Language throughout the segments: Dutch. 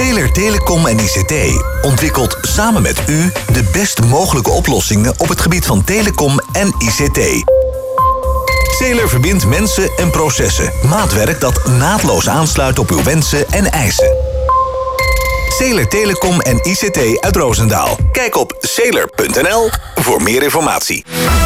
Zeeler Telecom en ICT ontwikkelt samen met u de best mogelijke oplossingen op het gebied van telecom en ICT. Zeeler verbindt mensen en processen. Maatwerk dat naadloos aansluit op uw wensen en eisen. Zeeler Telecom en ICT uit Roosendaal. Kijk op zeeler.nl voor meer informatie.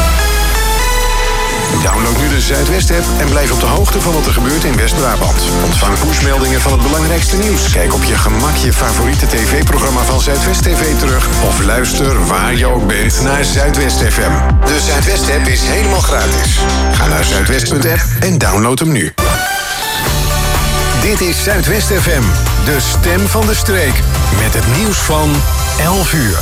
Download nu de Zuidwest-app en blijf op de hoogte van wat er gebeurt in West-Brabant. Ontvang pushmeldingen van het belangrijkste nieuws. Kijk op je gemak je favoriete tv-programma van Zuidwest TV terug. Of luister waar je ook bent naar Zuidwest FM. De Zuidwest-app is helemaal gratis. Ga naar zuidwest.app en download hem nu. Dit is Zuidwest FM, de stem van de streek. Met het nieuws van 11 uur.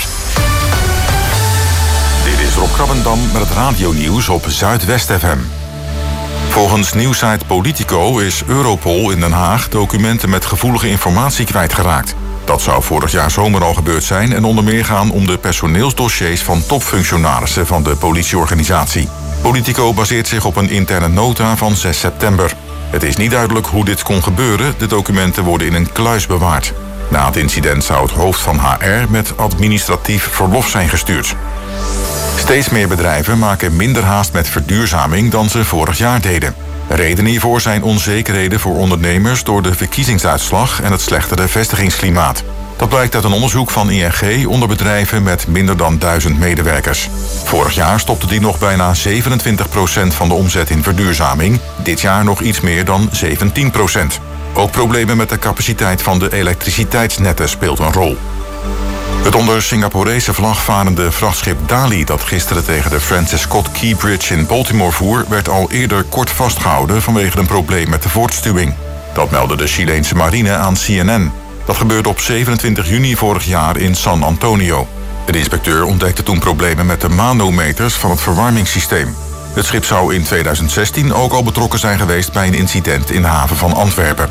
Dit is Rob Krabbendam met het radionieuws op Zuidwest FM. Volgens nieuwssite Politico is Europol in Den Haag documenten met gevoelige informatie kwijtgeraakt. Dat zou vorig jaar zomer al gebeurd zijn en onder meer gaan om de personeelsdossiers van topfunctionarissen van de politieorganisatie. Politico baseert zich op een interne nota van 6 september. Het is niet duidelijk hoe dit kon gebeuren. De documenten worden in een kluis bewaard. Na het incident zou het hoofd van HR met administratief verlof zijn gestuurd. Steeds meer bedrijven maken minder haast met verduurzaming dan ze vorig jaar deden. Redenen hiervoor zijn onzekerheden voor ondernemers door de verkiezingsuitslag en het slechtere vestigingsklimaat. Dat blijkt uit een onderzoek van ING onder bedrijven met minder dan 1000 medewerkers. Vorig jaar stopte die nog bijna 27% van de omzet in verduurzaming. Dit jaar nog iets meer dan 17%. Ook problemen met de capaciteit van de elektriciteitsnetten speelt een rol. Het onder Singaporese vlag varende vrachtschip Dali dat gisteren tegen de Francis Scott Key Bridge in Baltimore voer, werd al eerder kort vastgehouden vanwege een probleem met de voortstuwing. Dat meldde de Chileense marine aan CNN. Dat gebeurde op 27 juni vorig jaar in San Antonio. De inspecteur ontdekte toen problemen met de manometers van het verwarmingssysteem. Het schip zou in 2016 ook al betrokken zijn geweest bij een incident in de haven van Antwerpen.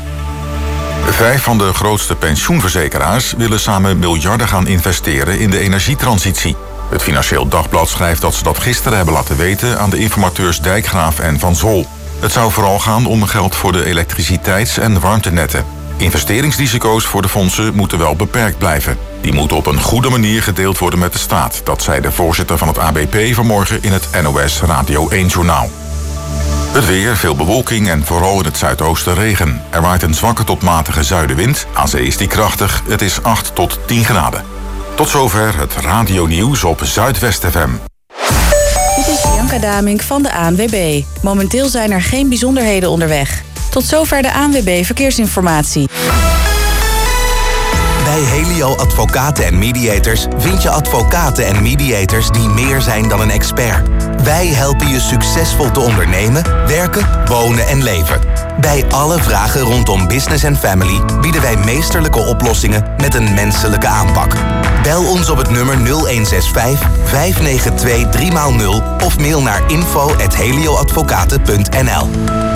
5 van de grootste pensioenverzekeraars willen samen miljarden gaan investeren in de energietransitie. Het Financieel Dagblad schrijft dat ze dat gisteren hebben laten weten aan de informateurs Dijkgraaf en Van Zwol. Het zou vooral gaan om geld voor de elektriciteits- en warmtenetten. Investeringsrisico's voor de fondsen moeten wel beperkt blijven. Die moeten op een goede manier gedeeld worden met de staat. Dat zei de voorzitter van het ABP vanmorgen in het NOS Radio 1-journaal. Het weer, veel bewolking en vooral in het zuidoosten regen. Er waait een zwakke tot matige zuidenwind. Aan zee is die krachtig. Het is 8 tot 10 graden. Tot zover het radionieuws op Zuidwest FM. Dit is Bianca Damink van de ANWB. Momenteel zijn er geen bijzonderheden onderweg. Tot zover de ANWB Verkeersinformatie. Bij Helio Advocaten en Mediators vind je advocaten en mediators die meer zijn dan een expert. Wij helpen je succesvol te ondernemen, werken, wonen en leven. Bij alle vragen rondom business en family bieden wij meesterlijke oplossingen met een menselijke aanpak. Bel ons op het nummer 0165 592 3x0 of mail naar info@helioadvocaten.nl.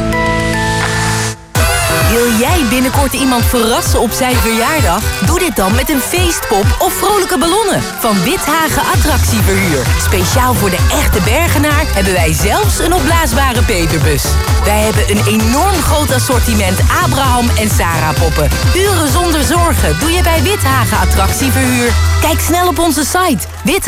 Wil jij binnenkort iemand verrassen op zijn verjaardag? Doe dit dan met een feestpop of vrolijke ballonnen van Withagen Attractieverhuur. Speciaal voor de echte Bergenaar hebben wij zelfs een opblaasbare peperbus. Wij hebben een enorm groot assortiment Abraham en Sarah poppen. Uren zonder zorgen doe je bij Withagen Attractieverhuur. Kijk snel op onze site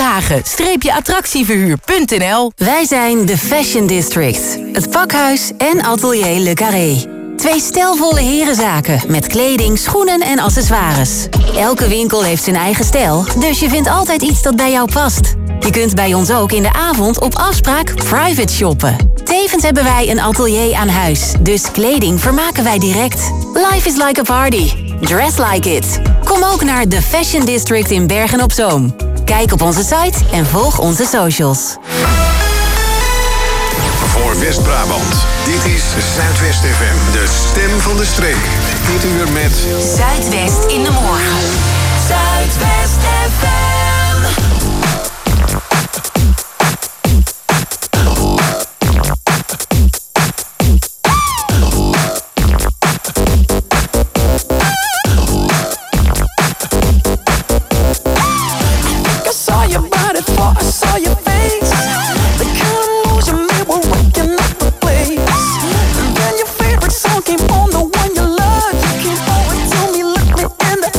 withagen-attractieverhuur.nl. Wij zijn de Fashion District, het pakhuis en atelier Le Carré. 2 stijlvolle herenzaken met kleding, schoenen en accessoires. Elke winkel heeft zijn eigen stijl, dus je vindt altijd iets dat bij jou past. Je kunt bij ons ook in de avond op afspraak private shoppen. Tevens hebben wij een atelier aan huis, dus kleding vermaken wij direct. Life is like a party. Dress like it. Kom ook naar de Fashion District in Bergen-op-Zoom. Kijk op onze site en volg onze socials. Voor West-Brabant. Dit is Zuidwest FM, de stem van de streek. Dit uur met Zuidwest in de morgen. Zuidwest FM. I saw your body before I saw your face. The kind of moves you made were waking up the place. And then your favorite song came on, the one you loved. You came over to me, looked me in the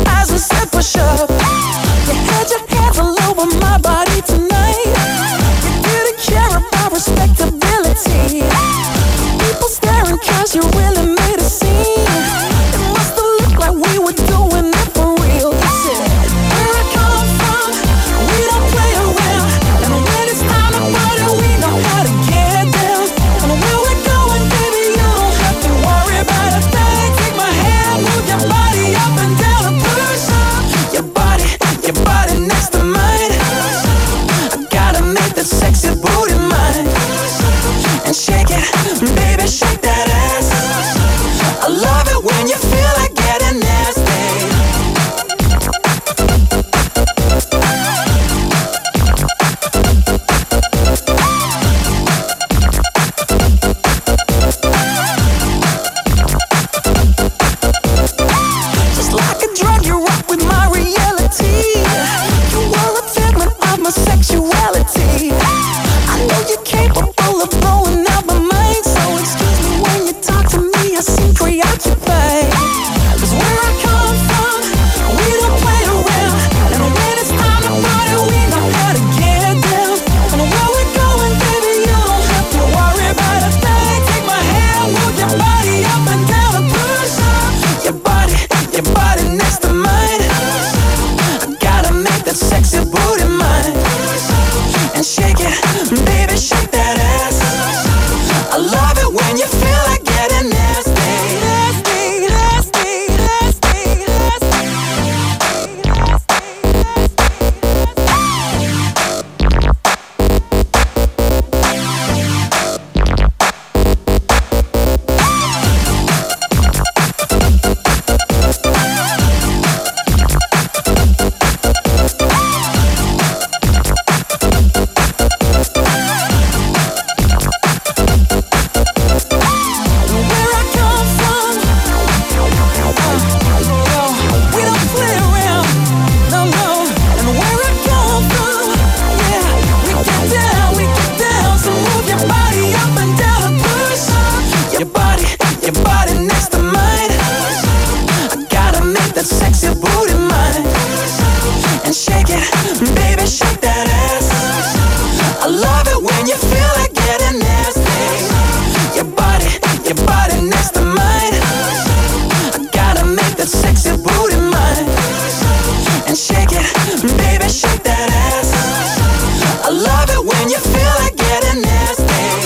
booty mine and shake it, baby, shake that ass. I love it when you feel like getting nasty. Your body next to mine. I gotta make that sexy booty mine and shake it, baby, shake that ass. I love it when you feel like getting nasty.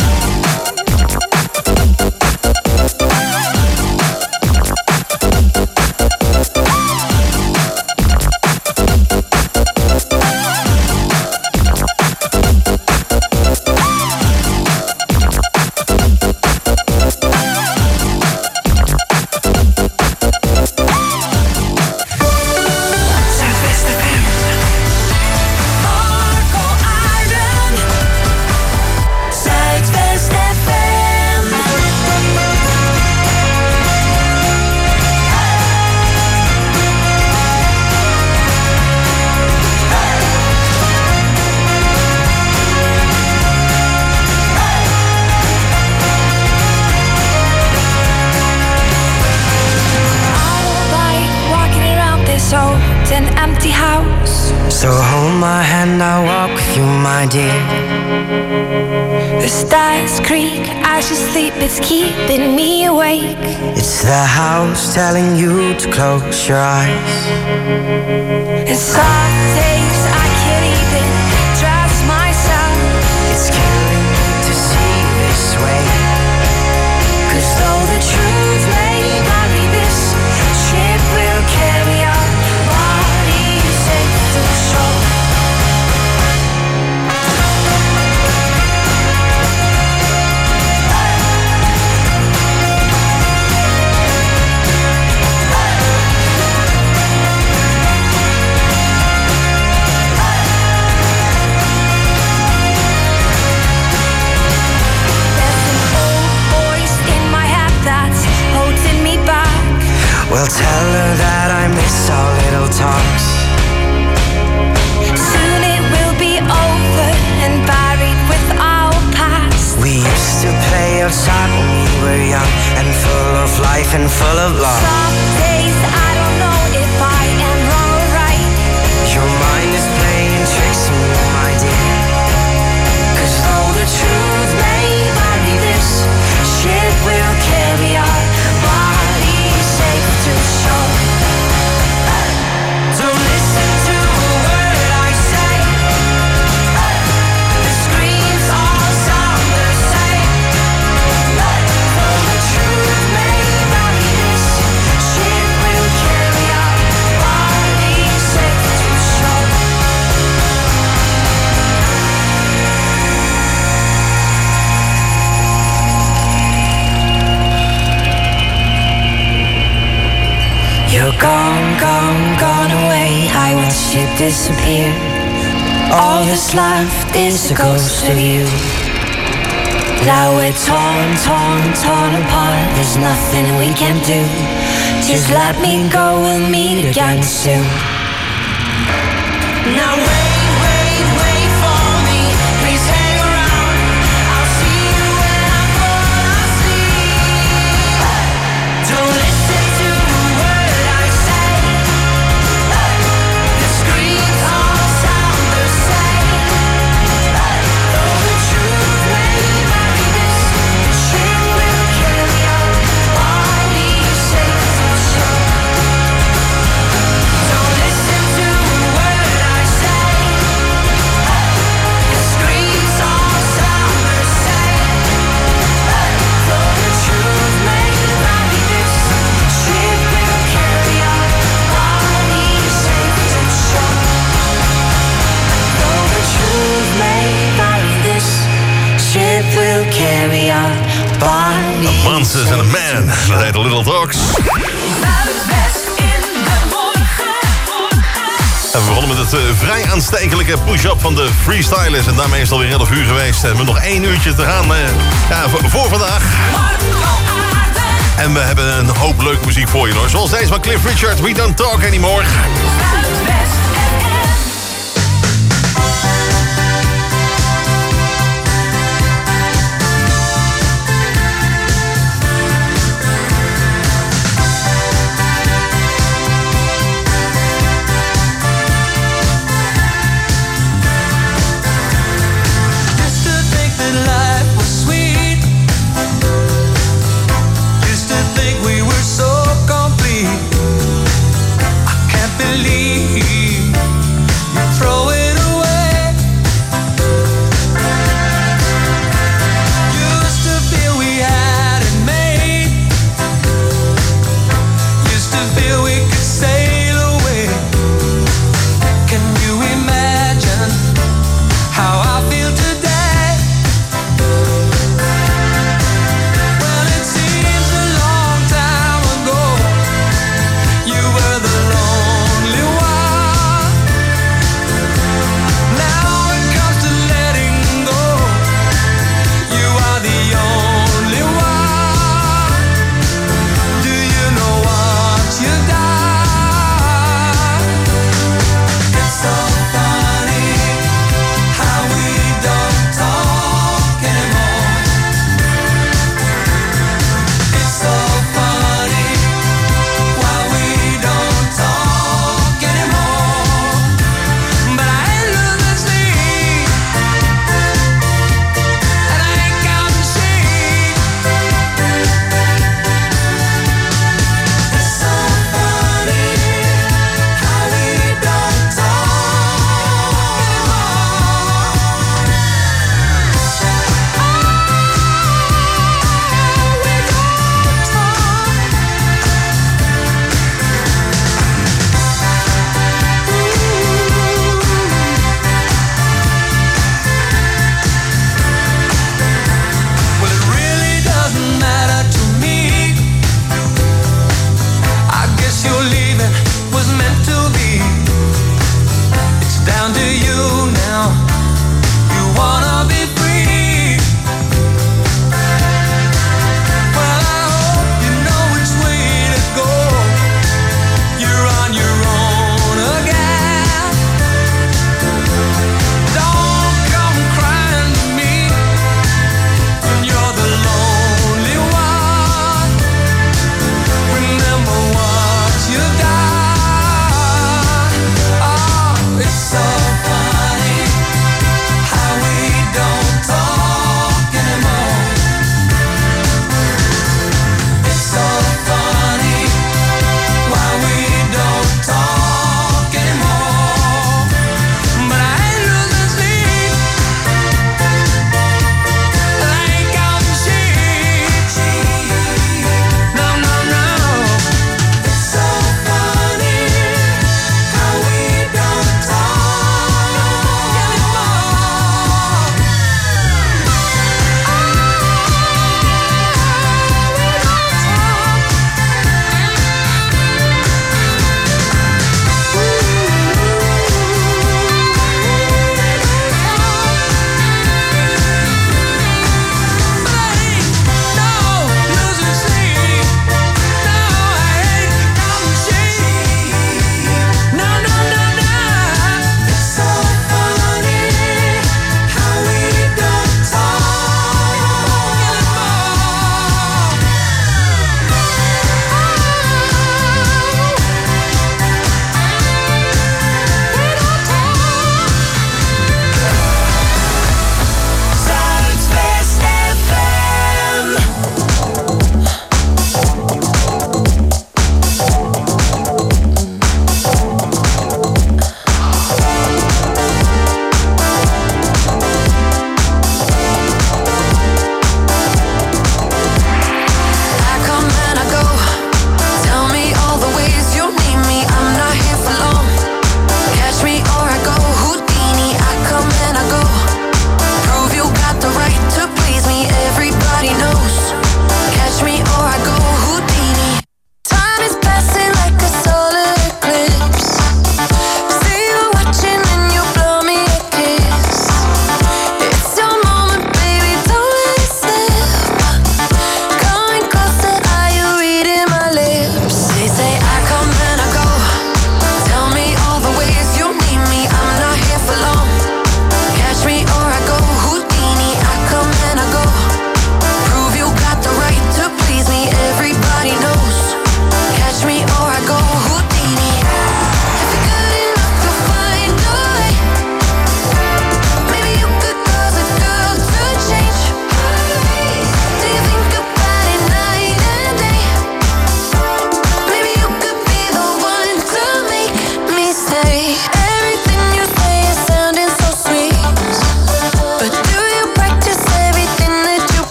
So hold my hand, I'll walk with you, my dear. The stars creak as you sleep, it's keeping me awake. It's the house telling you to close your eyes. And some days I can't even trust myself. It's killing me to see this way. 'Cause though the truth may vary, this ship will carry our bodies safe to shore. Well, tell her that I miss our little talks. Soon it will be over and buried with our past. We used to play outside when we were young and full of life and full of love. Some days I don't know if I am wrong or right. Your mind is playing tricks on me, my dear. 'Cause though the truth may vary, this ship will carry our bodies safe to shore. Don't listen to a word I say. The screams all sound the same. Though the truth may vary, this ship will carry our bodies safe to shore. You're gone, gone, gone away. I watched you disappear. All that's left is a ghost of you. Now we're torn, torn, torn apart. There's nothing we can do. Just let me go, we'll meet again soon. Now wait, wait, wait for me. Please hang around. I'll see you when I'm gone asleep. Don't listen to a word I say. The screams all sound the same. Though the truth may vary, this ship will carry our bodies safe to shore. Don't listen to a word I say. The screams all sound the same. Though the truth may vary, this ship will carry our bodies safe to shore. Though the truth may vary, this ship will carry our bodies. Monsters and a Man. Dat heet Little Talks. En we begonnen met het vrij aanstekelijke push-up van de Freestylers. En daarmee is het alweer 11 uur geweest. En we hebben nog 1 uurtje te gaan voor vandaag. En we hebben een hoop leuke muziek voor je, hoor. Zoals deze van Cliff Richard, We Don't Talk Anymore. leave, you throw it away. Used to feel we had it made. Used to feel we could sail away. Can you imagine how I feel today? Well, it seems a long time ago. You were the lonely one.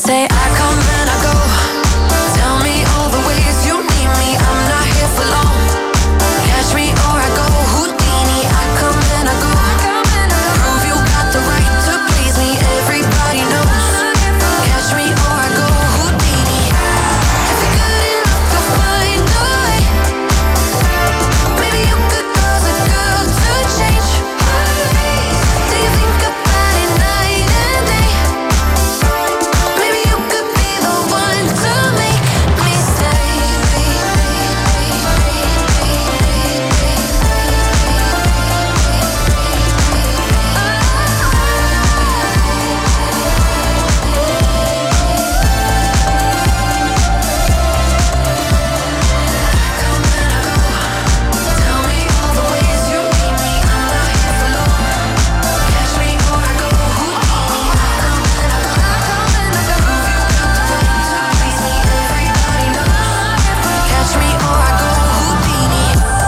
say I come and I go. Tell me all the ways you need me. I'm not here for long. Catch me or I go Houdini. I come and I go. Prove you got the right to please me. Everybody knows. Catch me or I go Houdini. If you're good enough to find a way, maybe you could cause a girl to change. Do you think about it night and day? Maybe you could be the one to make me stay. Tell me all the ways you need me. I'm not here for long. Catch me or I go Houdini. Everybody knows. Catch me or I go Houdini.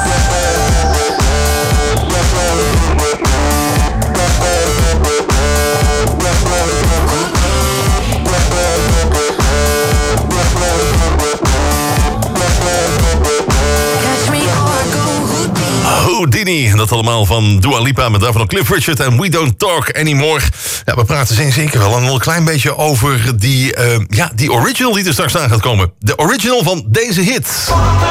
Catch me or I go Houdini. Houdini, dat allemaal van Dua Lipa met daarvan Cliff Richard en We Don't Talk Anymore. Ja, we praten zeker wel een klein beetje over die original die er straks aan gaat komen. De original van deze hit.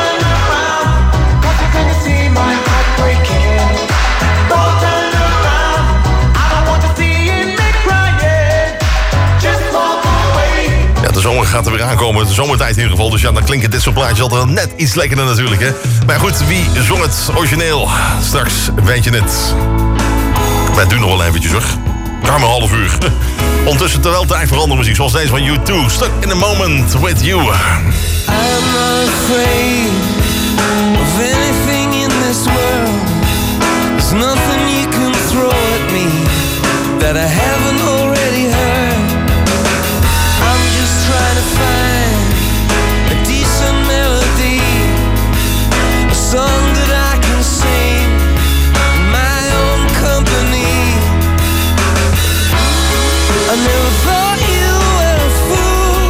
Ja, de zomer gaat er weer aankomen, de zomertijd in ieder geval. Dus ja, dan klinken dit soort plaatjes altijd net iets lekkerder natuurlijk, hè. Maar goed, wie zong het origineel? Straks weet je het. Wij doen nog wel eventjes, hoor. Ruim een half uur. Ondertussen terwijl tijd voor andere muziek, zoals deze van U2. Stuck in a Moment with You. I'm not afraid of anything in this world. There's nothing you can throw at me that I haven't already heard. I'm just trying to find a decent melody, a song that I can sing in my own company. I never thought you were a fool,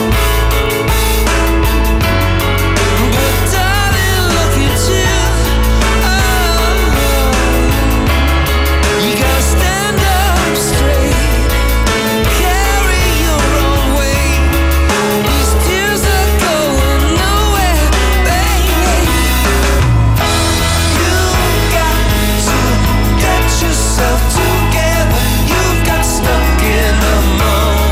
but darling, look at you. Oh, you gotta stand up straight, carry your own weight. These tears are going nowhere, baby. You got to get yourself together. You got stuck in a moment.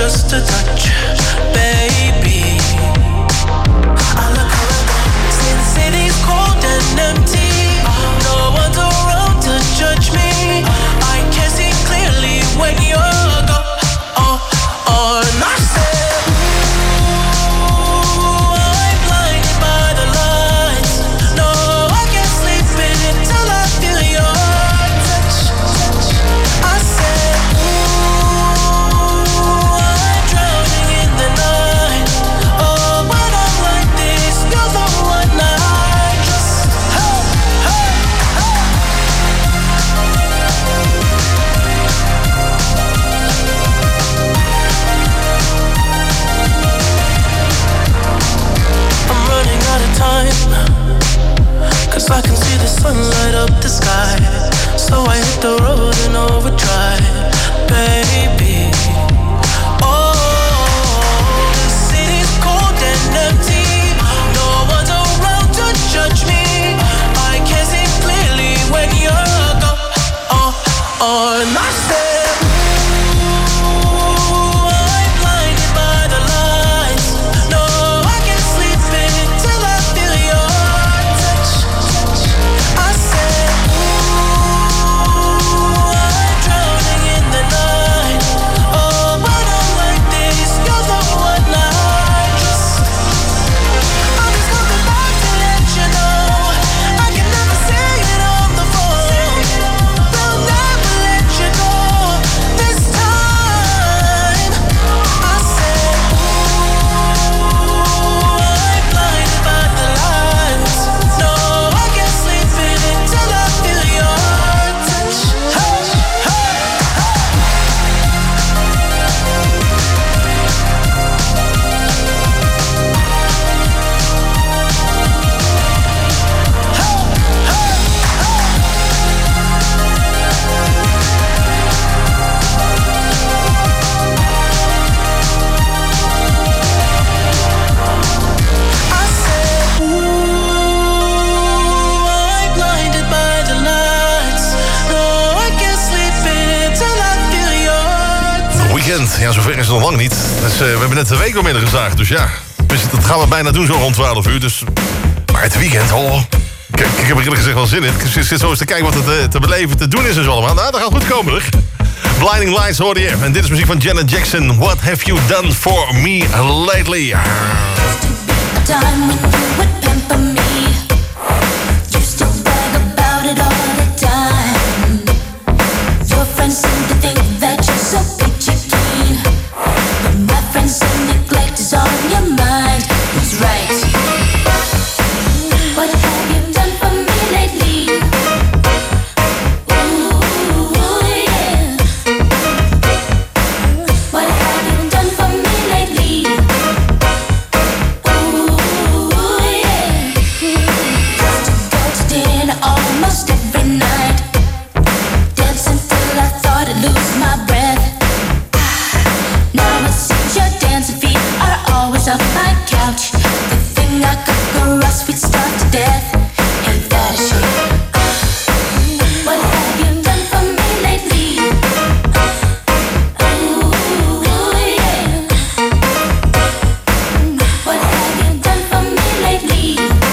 just a touch, baby. I look around, see the city's cold and empty. No one's around to judge me. I can see clearly when you're gone. And I said, ooh, I'm blinded by the lights. No, I can't sleep until I feel your touch. I said, ooh, I'm drowning in the night. Oh, when I'm like this, you're the one I just, hey, hey, hey. I'm running out of time, 'cause I can see the sun light up the sky. So I hit the road in overdrive, baby. Oh, the city's cold and empty. No one's around to judge me. I can see clearly when you're gone. And I said, ooh, I'm blinded by the lights. No, I can't sleep until I feel your touch. I said, ooh, I'm drowning in the night. Oh, when I'm like this, you're the one I just, I'm just coming back to let you know. I can never say it on the phone. They'll never let you go this time. I said, ooh, I'm blinded by the lights. No, I can't sleep until I feel your touch. Hey, hey, I said, ooh, I'm blinded by the lights. No, I can't sleep until I feel your touch. Weekend, ja, zover is het nog lang niet. Dus, we hebben net de week doormidden gezaagd, dus ja. Dus dat gaan we bijna doen, zo rond 12 uur. Dus, maar het weekend, oh. Ik heb er eerlijk gezegd wel zin in. Ik zit zo eens te kijken wat het te beleven, te doen is en zo allemaal. Nou, dat gaat goed komen, hoor. Blinding Lights hoorde je. En dit is muziek van Janet Jackson. What have you done for me lately? Time when you would pamper me. Used to brag about it all the time. Your friends seem to think that you're so picture keen, but my friends say neglect is on your mind. Who's right? What have you done for me lately? Ooh, yeah. What have you done for me lately? Ooh, yeah. Used to go to dinner almost every night, dancing till I thought I'd lose my breath. Now it seems your dancing feet are always on my couch. The thing I could go us, we'd starve to death. Ain't that a shame? What have you done for me lately? Ooh, yeah. What have you done for me lately?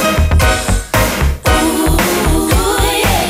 Ooh, yeah.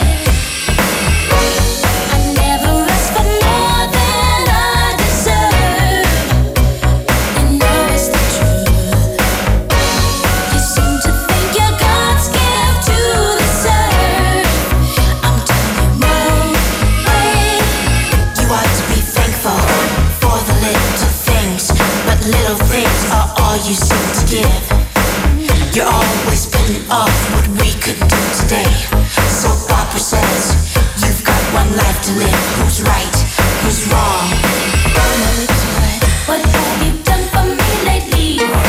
I never asked for more than I deserve. You know it's the truth. You seem to think you're God's gift to the serve. I'm telling you, no way. You ought to be thankful for the little things, but little things are all you seem to give. You're always putting off what we could do today. So Papa says, you've got one life to live. Who's right? Who's wrong? What have you done for me lately?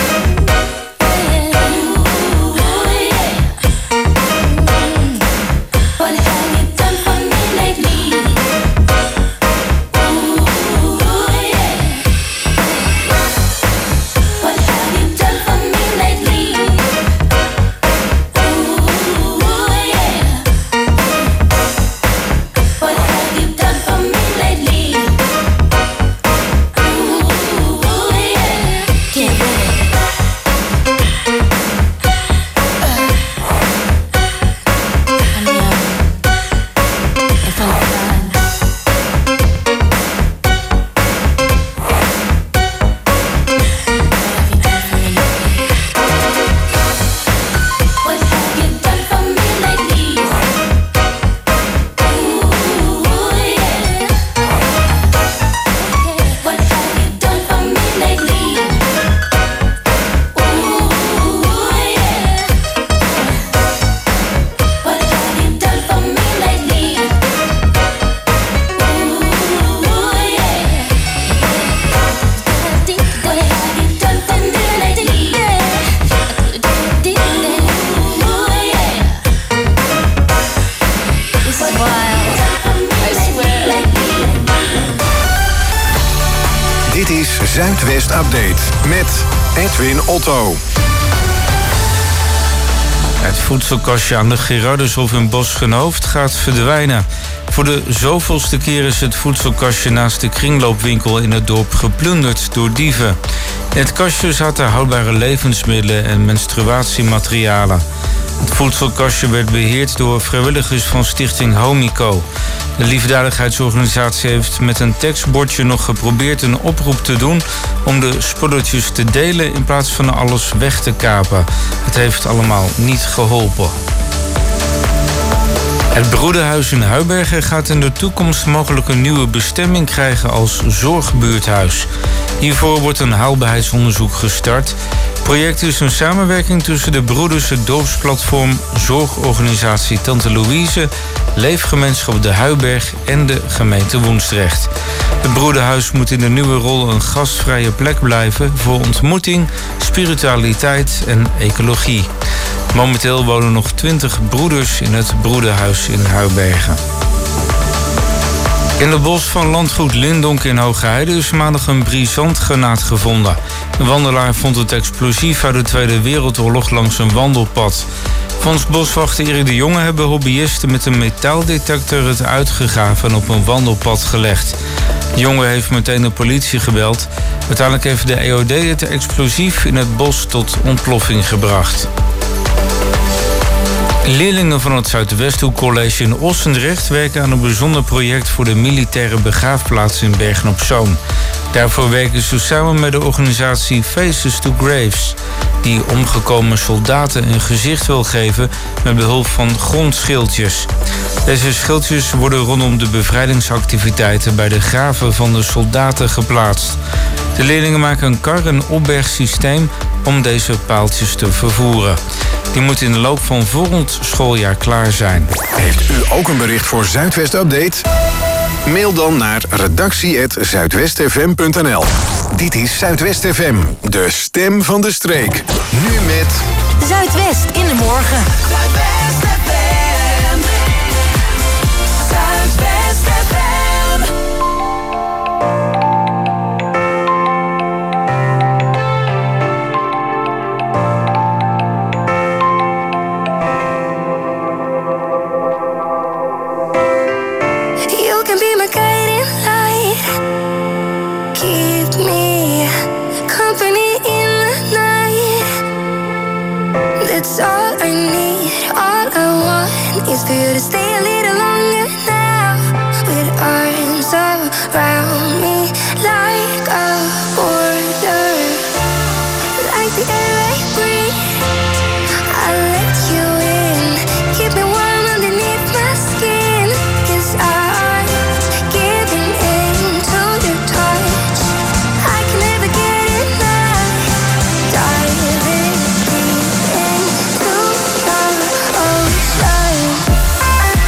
Ooh, yeah. What have you done for me lately? Ooh, yeah. What have you done for me lately? Ooh, yeah. What have you done Zuidwest Update met Edwin Otto. Het voedselkastje aan de Gerardushof in Boschgenhoofd gaat verdwijnen. Voor de zoveelste keer is het voedselkastje naast de kringloopwinkel in het dorp geplunderd door dieven. In het kastje zaten houdbare levensmiddelen en menstruatiematerialen. Het voedselkastje werd beheerd door vrijwilligers van stichting Homico. De liefdadigheidsorganisatie heeft met een tekstbordje nog geprobeerd een oproep te doen om de spulletjes te delen in plaats van alles weg te kapen. Het heeft allemaal niet geholpen. Het Broederhuis in Huibergen gaat in de toekomst mogelijk een nieuwe bestemming krijgen als zorgbuurthuis. Hiervoor wordt een haalbaarheidsonderzoek gestart. Het project is een samenwerking tussen de Broeders, het dorpsplatform, zorgorganisatie Tante Louise, Leefgemeenschap De Huiberg en de gemeente Woensdrecht. Het Broederhuis moet in de nieuwe rol een gastvrije plek blijven voor ontmoeting, spiritualiteit en ecologie. Momenteel wonen nog 20 broeders in het Broederhuis in Huibergen. In het bos van landgoed Lindonk in Hoogheide is maandag een brisantgranaat gevonden. Een wandelaar vond het explosief uit de Tweede Wereldoorlog langs een wandelpad. Volgens boswachter Erik de Jonge hebben hobbyisten met een metaaldetector het uitgegraven en op een wandelpad gelegd. De jongen heeft meteen de politie gebeld. Uiteindelijk heeft de EOD het explosief in het bos tot ontploffing gebracht. Leerlingen van het Zuidwesthoek College in Ossendrecht werken aan een bijzonder project voor de militaire begraafplaats in Bergen-op-Zoom. Daarvoor werken ze samen met de organisatie Faces to Graves, die omgekomen soldaten een gezicht wil geven met behulp van grondschildjes. Deze schildjes worden rondom de bevrijdingsactiviteiten bij de graven van de soldaten geplaatst. De leerlingen maken een kar- en opbergsysteem om deze paaltjes te vervoeren. Die moet in de loop van volgend schooljaar klaar zijn. Heeft u ook een bericht voor Zuidwest Update? Mail dan naar redactie@zuidwestfm.nl. Dit is Zuidwest FM, de stem van de streek. Nu met Zuidwest in de morgen. Zuidwest FM. Zuidwest FM. You can be my guiding light. Keep me company in the night. That's all I need. All I want is for you to stay a little longer now. With arms around me like a border. Like the air I breathe, I'll let you in. Keep me warm underneath my skin. 'Cause I'm giving in to your touch. I can never get enough. Diving deep into your ocean.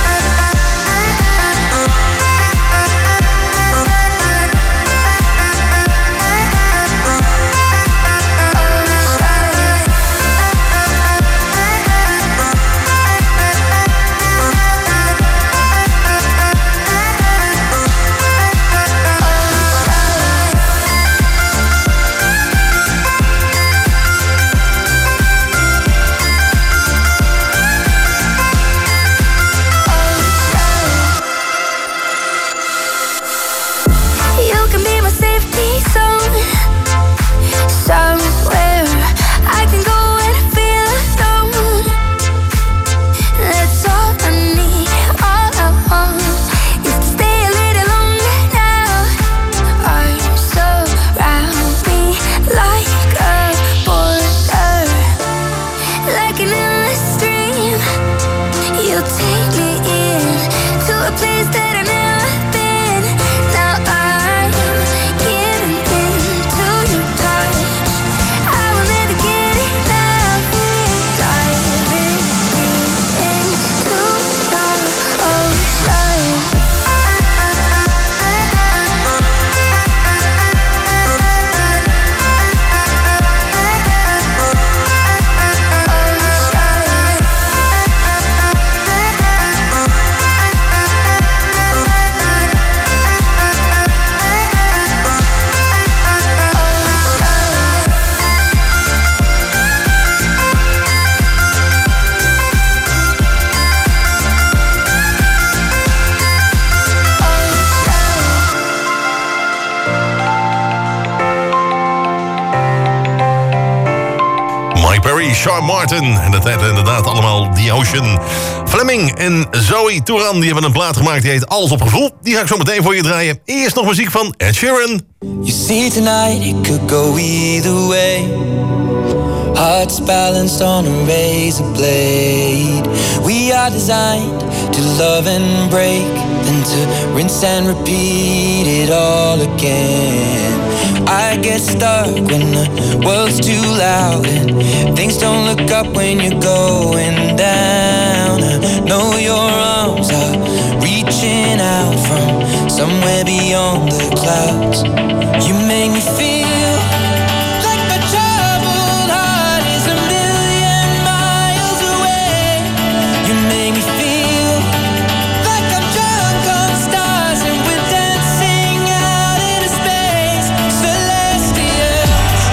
Sean Martin. En dat heet inderdaad allemaal The Ocean. Fleming en Zoe Touran, die hebben een plaat gemaakt. Die heet Alles op Gevoel. Die ga ik zo meteen voor je draaien. Eerst nog muziek van Ed Sheeran. You see tonight it could go either way. Hearts balanced on a razor blade. We are designed to love and break, then to rinse and repeat it all again. I get stuck when the world's too loud and things don't look up when you're going down. I know your arms are reaching out from somewhere beyond the clouds. You make me feel like my troubled heart is a million miles away. You make me feel like I'm drunk on stars and we're dancing out into space. Celestial.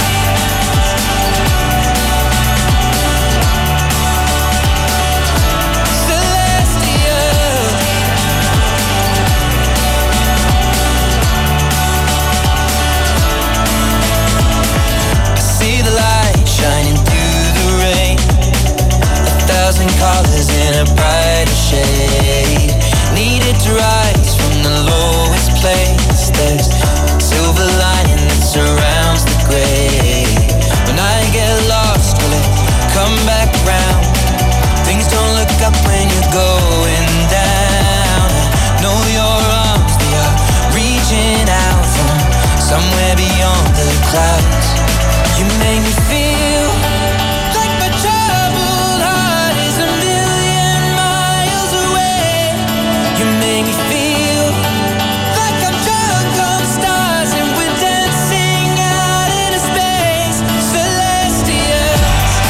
Shining through the rain, 1,000 colors in a brighter shade. Needed to rise from the lowest place. There's silver lining that surrounds the gray. When I get lost, will it come back round? Things don't look up when you're going down. I know your arms, they are reaching out from somewhere beyond the clouds. You make me feel like my troubled heart is a million miles away. You make me feel like I'm drunk on stars and we're dancing out into space. Celestials.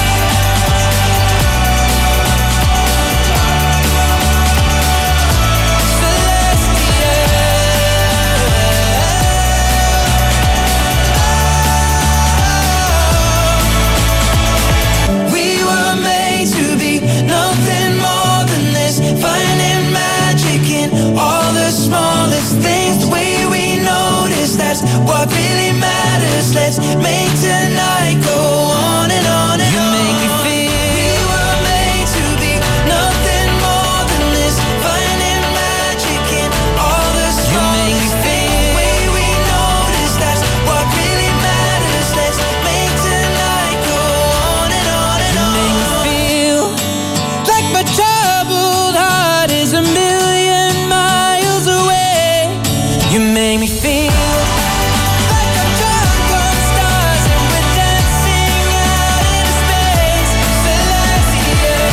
We were made to be nothing more than this, finding magic in all the smallest things. The way we notice, that's what really matters. Let's make tonight go on and on and on. You make me feel we were made to be nothing more than this, finding magic in all the smallest things. The way we notice, that's what really matters. Let's make tonight go on and on and on. You make me feel like my troubled heart is a million miles away. You make me feel like I'm drunk on stars and we're dancing out into space. Celestial.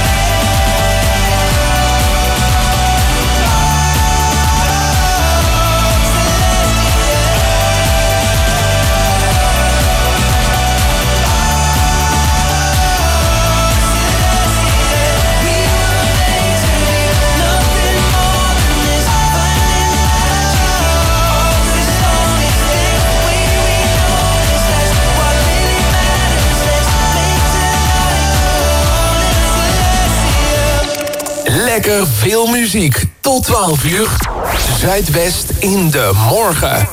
Lekker veel muziek. Tot 12 uur. Zuidwest in de morgen.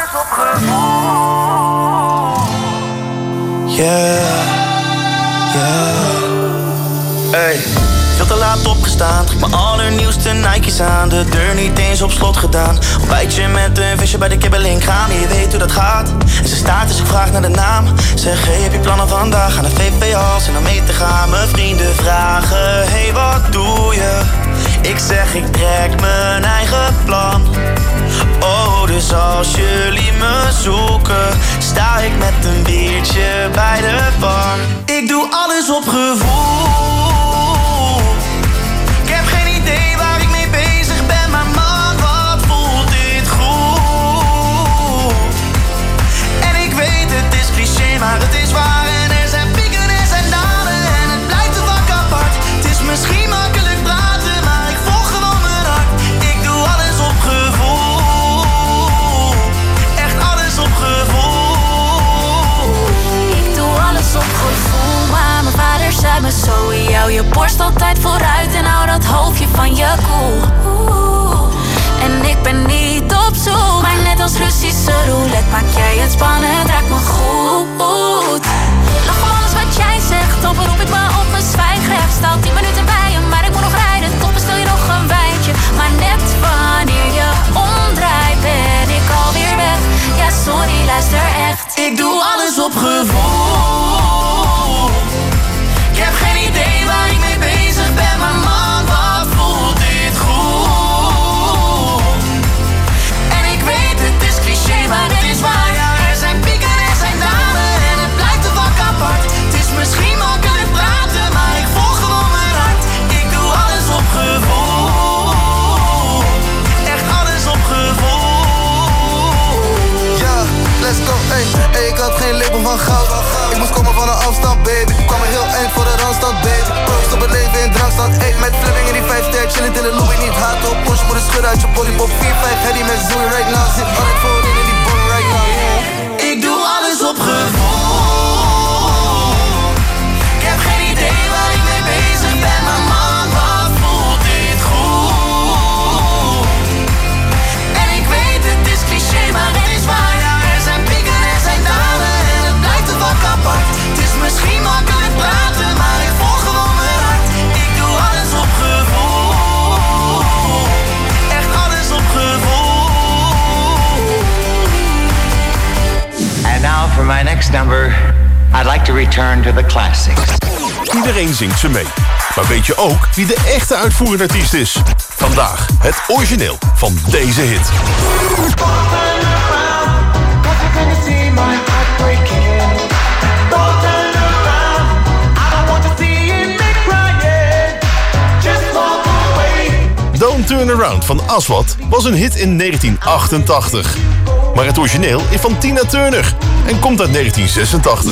Yeah, hey. Veel te laat opgestaan, trek mijn allernieuwste Nike's aan. De deur niet eens op slot gedaan. Ontbijtje met een visje bij de kibbeling gaan. Je weet hoe dat gaat. En ze staat dus ik vraag naar de naam. Zeg, hey, heb je plannen vandaag? Gaan naar VVA's en dan mee te gaan. Mijn vrienden vragen, hey, wat doe je? Ik zeg, ik trek mijn eigen plan. Oh, dus als jullie me zoeken, sta ik met een biertje bij de bar. Ik doe alles op gevoel. Ik heb geen idee waar ik mee bezig ben, maar man, wat voelt dit goed. En ik weet, het is cliché, maar het is waar. En er zijn pieken en er zijn dalen en het blijft een vak apart. Het is misschien makkelijk praten, maar ik volg gewoon mijn hart. Ik doe alles op gevoel. Echt alles op gevoel. Ik doe alles op gevoel, maar mijn vader zei me zo. Hou je borst altijd vooruit en hou dat hoofdje van je koel. En ik ben niet op zoek, maar net als Russische roulette maak jij het spannend, raakt me goed. Lach om alles wat jij zegt, Dan beroep ik me op mijn zwijgrecht. Sta al 10 minuten bij je, maar ik moet nog rijden. Toch bestel je nog een wijntje. Maar net wanneer je omdraait, ben ik alweer weg. Ja, sorry, luister echt. Ik doe alles op gevoel. Ik heb geen idee waar ik mee bezig ben, maar man, wat voelt dit goed. En ik weet, het is cliché, maar het is waar. Ja, er zijn pieken, er zijn dalen en het blijft te vak apart. Het is misschien makkelijk praten, maar ik volg gewoon mijn hart. Ik doe alles op gevoel. Echt alles op gevoel. Ja, let's go, ey. Ik had geen label van goud. Ik moest komen van een afstand, baby. Kwam er heel eind voor de randstad, baby. Proost op het leven in drankstad. Ey, met Fleming in die 5 ster. Chillend in de Louis, niet hard op. Push, moet de schudden uit je bodybop. 4-5 heady met Zoe right now. Zit altijd voorin in die boom right now. Ik doe alles op gevoel. Ik heb geen idee waar ik mee bezig ben, maar man, wat voelt dit goed. En ik weet, het is cliché, maar het is waar. Ja, er zijn pieken, er zijn dalen en het blijft te vak apart. Het is misschien makkelijk praten, maar ik volg gewoon mijn hart. Ik doe alles op gevoel. Echt alles op gevoel. And now for my next number, I'd like to return to the classics. Iedereen zingt ze mee. Maar weet je ook wie de echte uitvoerende artiest is? Vandaag het origineel van deze hit. Don't Turn Around van Aswad was een hit in 1988. Maar het origineel is van Tina Turner en komt uit 1986.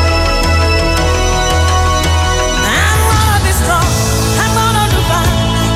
I'm gonna do fine.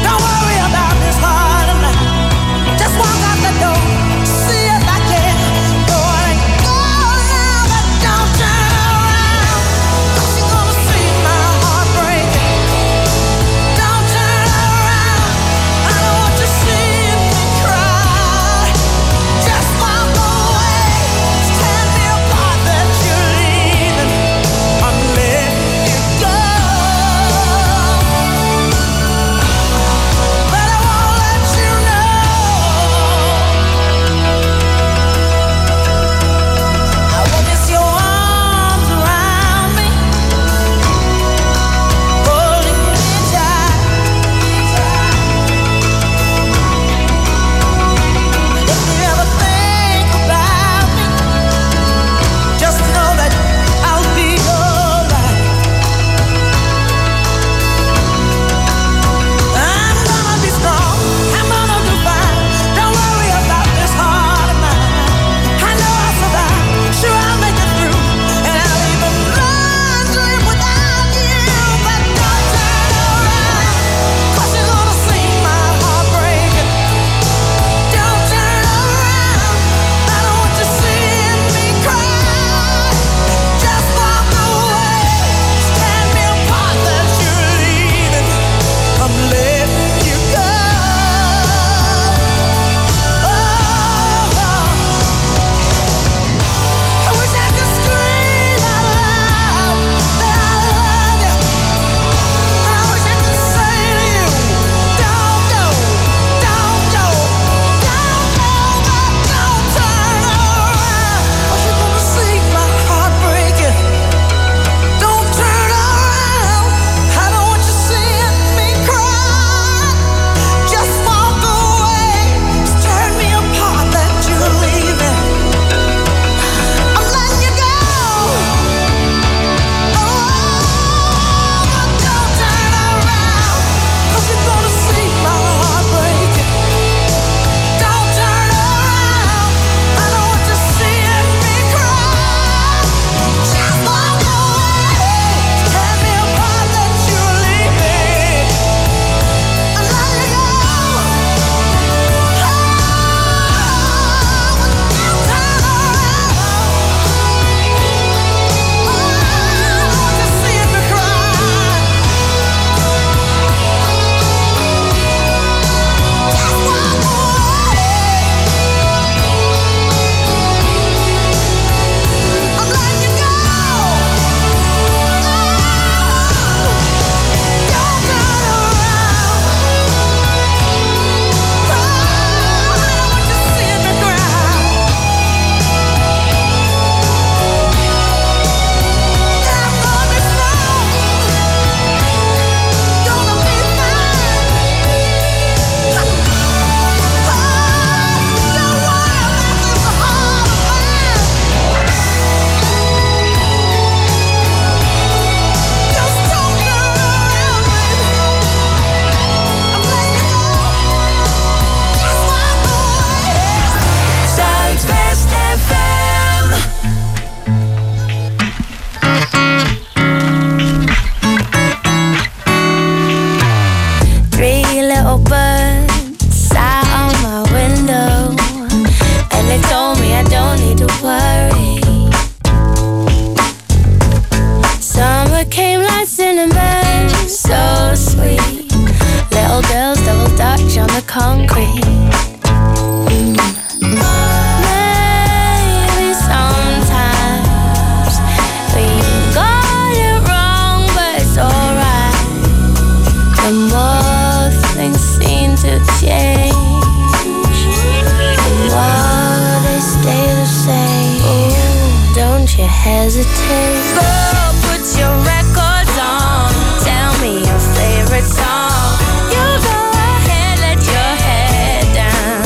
you hesitate? Girl, put your records on. Tell me your favorite song. You go ahead, let your head down.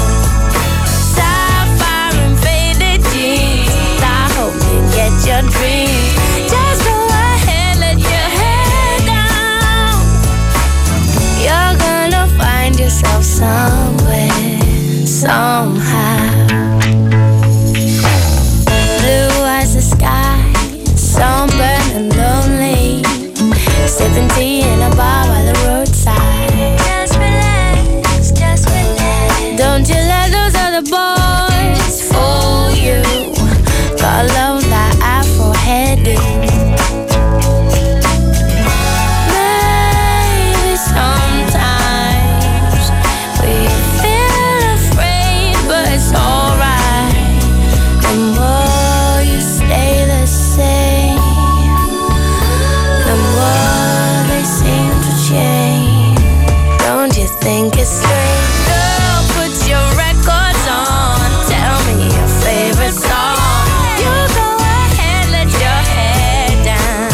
Sapphire and faded jeans. I hope you get your dreams. Just go ahead, let your head down. You're gonna find yourself somewhere, somehow. Blue as the sky, sunburned and lonely, sipping tea in a bar by the roadside. Just relax, just relax. Don't you let those other boys fool you. God love that Afro hairdo. Maybe sometimes we feel afraid, but it's alright. The more you stay the same, the more they seem to change. Don't you think it's strange? Girl, put your records on. Tell me your favorite song. You go ahead, let your head down.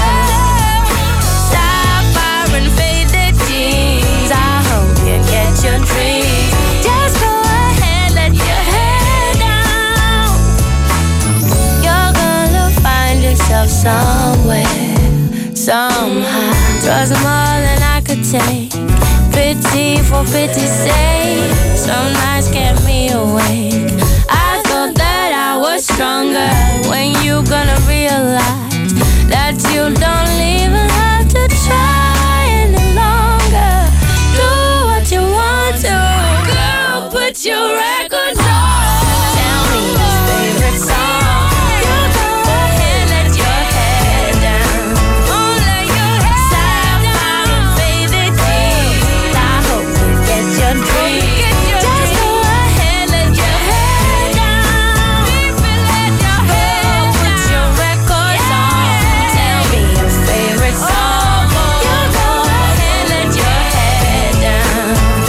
Sapphire and faded jeans. I hope you get your dreams. Just go ahead, let your head down. You're gonna find yourself somewhere, somehow. Trust more than I could take. Pity for pity's sake. Some nights kept me awake. I thought that I was stronger. When you gonna realize that you don't even have to try any longer? Do what you want to. Girl, put your records on. Tell me your favorite song. You go ahead, let your head down. Oh, let your head Sapphire and faded jeans. I hope you get your dreams. Just go ahead, let your head down. Girl, put your records on. Tell me your favorite song. You go ahead, let your head down.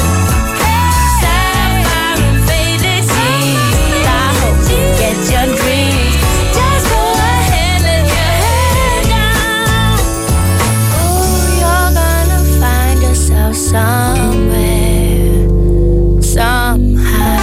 Sapphire and faded jeans. I hope you get your dreams. Just go ahead, let your head down. Ooh, you're gonna find yourself somewhere, somehow.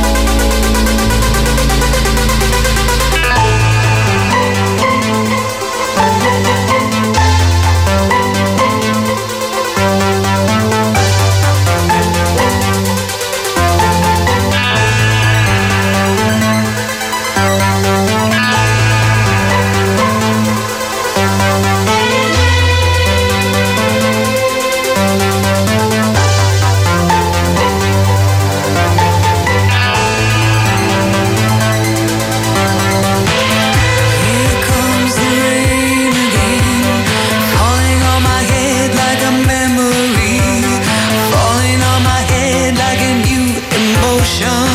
Here comes the rain again, falling on my head like a memory, falling on my head like a new emotion.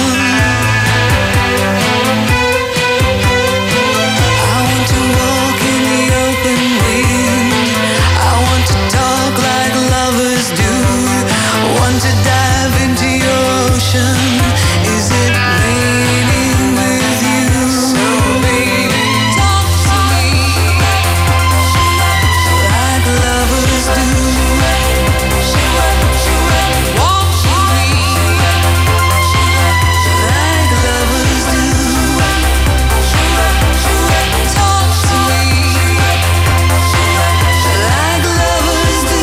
I want to walk in the open wind. I want to talk like lovers do. Want to dive into your ocean. Is it raining with you? So baby, talk to me like lovers do. Walk with me like lovers do. Talk to me like lovers do.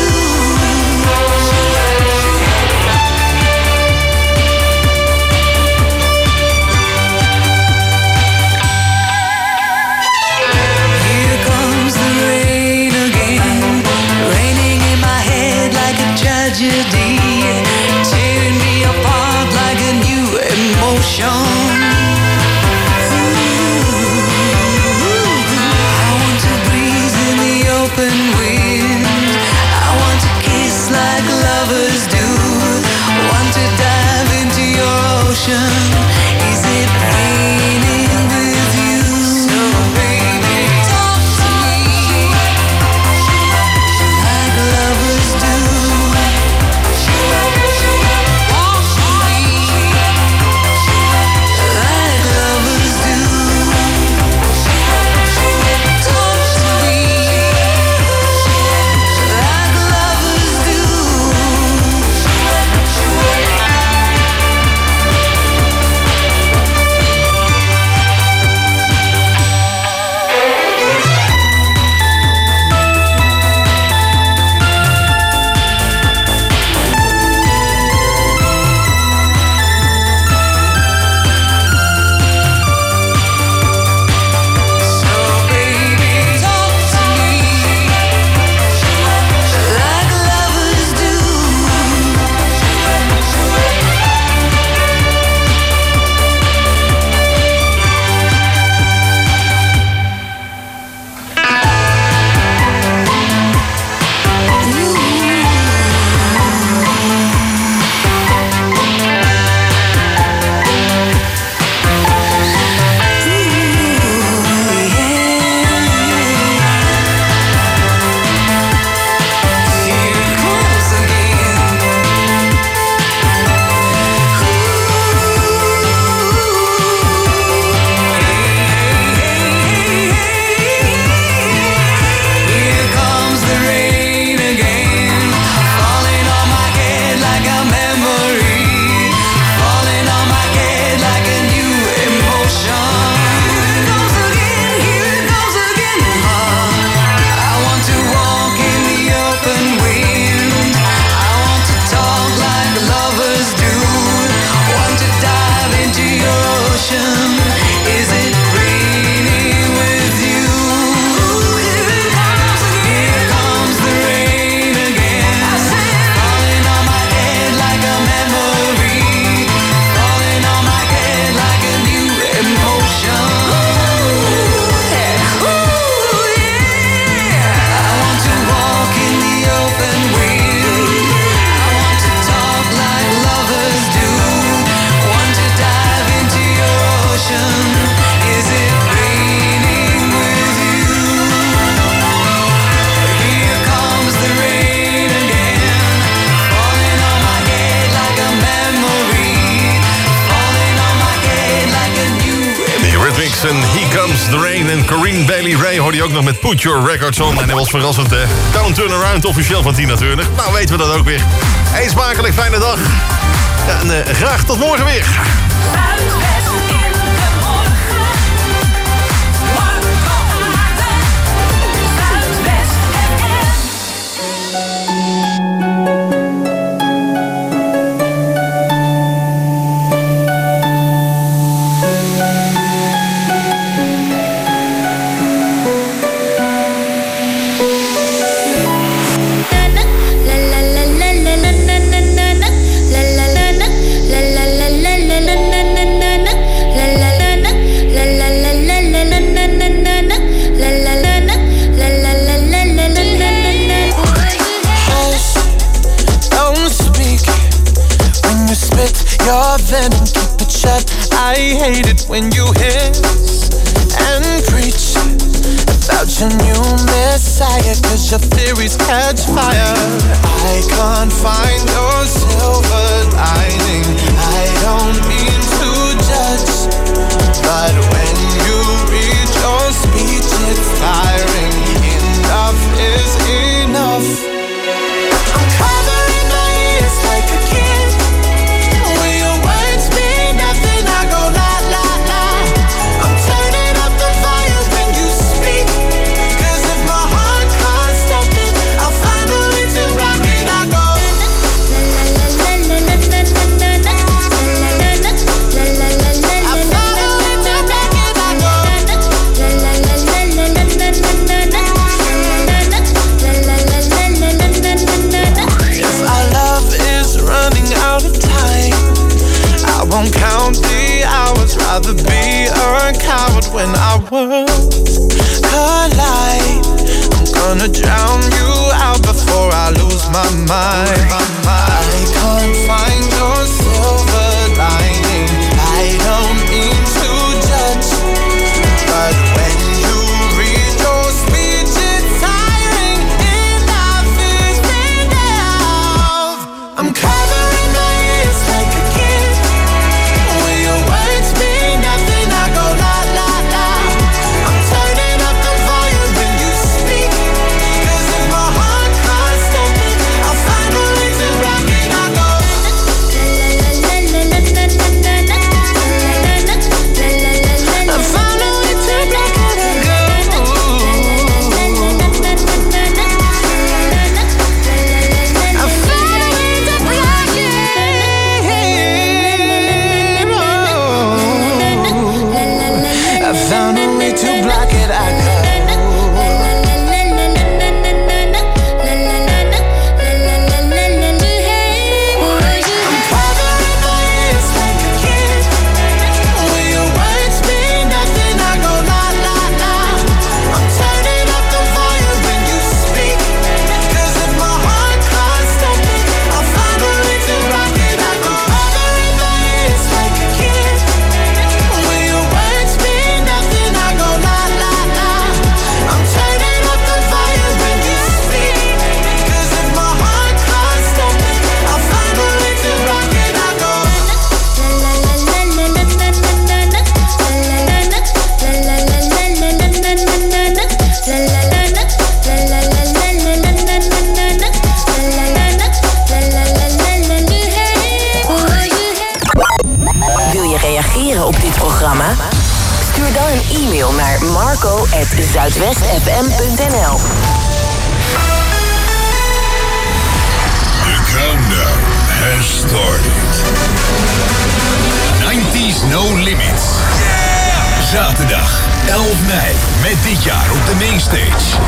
Here comes the rain again, raining in my head like a tragedy, tearing me apart like a new emotion. I want to breathe in the open wind. I want to kiss like lovers do. Want to dive into your ocean. Is it raining with you? So baby, talk to me like lovers do. Walk with me like lovers do. Comes the Rain. En Corinne Bailey Rae hoorde je ook nog met Put Your Records On. En hij was verrassend, Don't Turn Around, officieel van Tina Turner. Nou, weten we dat ook weer. Eén smakelijk fijne dag. Ja, en graag tot morgen weer. Your venom, keep it shut. I hate it when you hiss and preach about your new messiah, 'cause your theories catch fire. I can't find your silver lining. I don't mean to judge, but when you read your speech, it's tiring. Enough is enough. I'm covering my ears like a kid. Won't count the hours, rather be a coward when our worlds collide. I'm gonna drown you out before I lose my mind. I can't find your silver lining. I don't mean to judge, but when you read your speech, it's tiring. Enough is enough. I'm covering my ears like a kid. Stuur dan een e-mail naar marco@zuidwestfm.nl. The countdown has started. 90s No Limits. Zaterdag 11 mei met dit jaar op de Mainstage